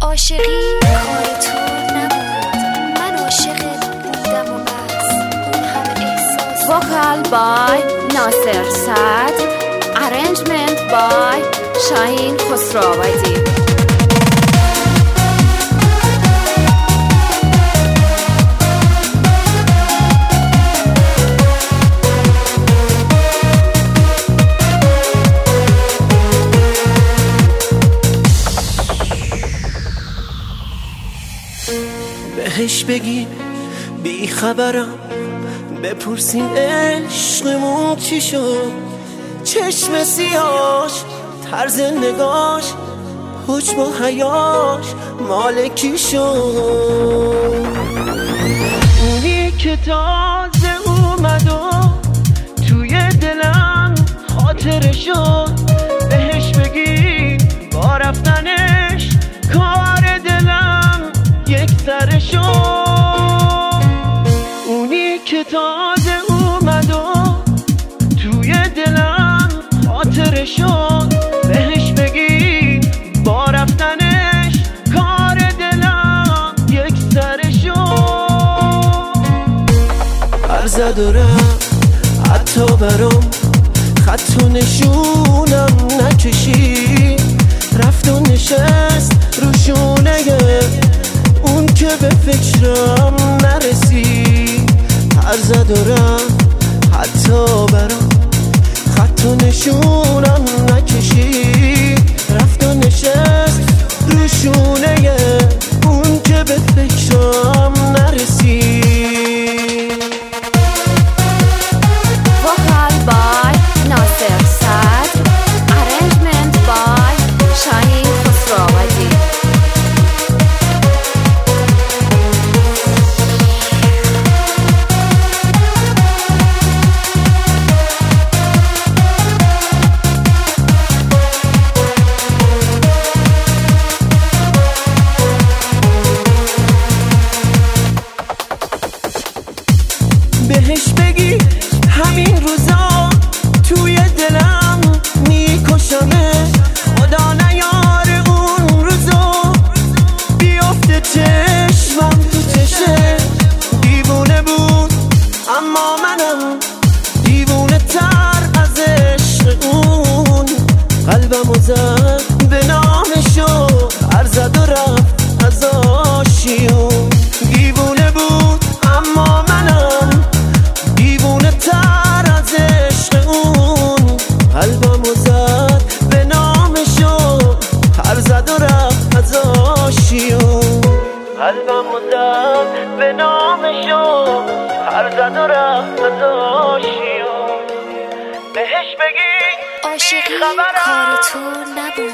عاشقی کار تو نبود، من عاشق بودم و بس. اون هم احساس. وکال بای ناصر صدر، ارنجمنت بای شاهین خسروآبادی. بهش بگیم بی خبرم، بپرسیم عشقمون چی شد. چشم سیاش، طرز نگاش، حجم و حیاش مال کی شد. اونی که تازه اومد و توی دلم خاطره شد. بهش بگی با رفتنش کار دلم یک سره شد. اونی که تازه اومد و توی دلم خاطره شد. بهش بگی با رفتنش کار دلم یک سره شد. برزد و رفت حتی برام خط و نشونم نکشید. رفت و نشست رو شونه اون که به فکرم نرسید. هر زد و رفت حتی برام خط و نشونم نکشید. رفت و نشست رو شونه اون که به فکرم نرسید. وکال بای ناصر صدر، ارنجمنت بای شاهین خسروآبادی. بهش بگی همین روزا توی دلم میکشمه. خدا نیاره اون روزا بیافته چشمم تو چشه. دیوونه بود اما منم دیوونه تر از عشق اون. قلبمو زد به نامشو، هر زد و رفت از آشیون. دیوونه بود اما منم دیوونه تر از عشق اون. قلبمو زد به نامشو، هر زد و رفت از آشیون. قلبمو زد به نامشو، هر زد و رفت از آشیون. بهش بگی عاشقی کار تو نبود.